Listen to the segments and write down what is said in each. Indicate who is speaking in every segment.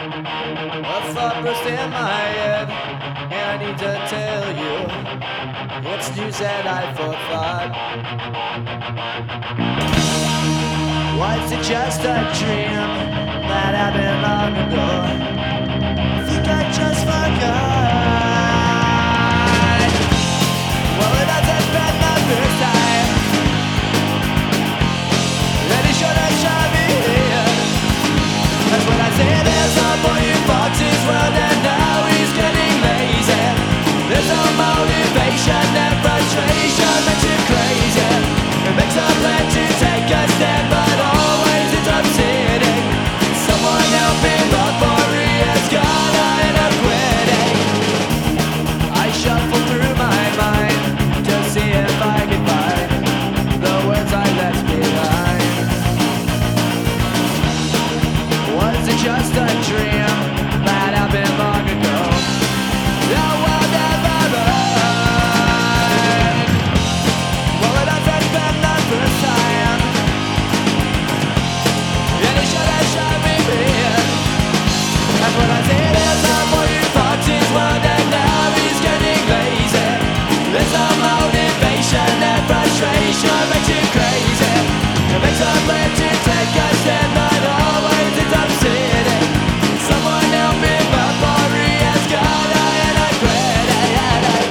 Speaker 1: A thought burst in my head, and I need to tell you, it's news that I forethought. Was it just a dream that happened long ago? I think I just forgot. Well, it hasn't been the first time that he should have shot me in. That's when I say there's a boy who fought his world and now he's getting lazy. There's no motivation and frustration makes him crazy. It makes a plan to take a stand but always ends up sitting. Someone help me before he has gone, I end up quitting. I shuffle through my mind to see if I can find the words I left behind. Was it just a dream that happened long ago? The world never learned. Well, it hasn't been the first time, and he should have shot me in. That's what I say, there's a boy who fought his world and now he's getting lazy. There's no motivation and frustration makes you crazy. It makes a plan to take a stand but always ends up sitting. Someone help me before he has gone, I end up quitting.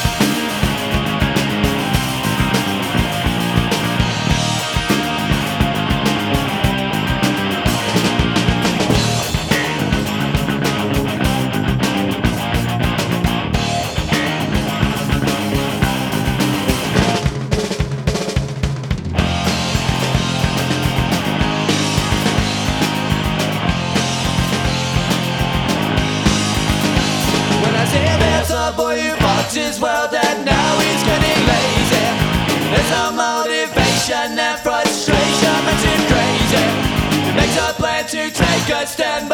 Speaker 1: When I say there's a boy who fought his world and now he's getting lazy. There's no motivation and frustration makes him crazy. He makes a plan to take a stand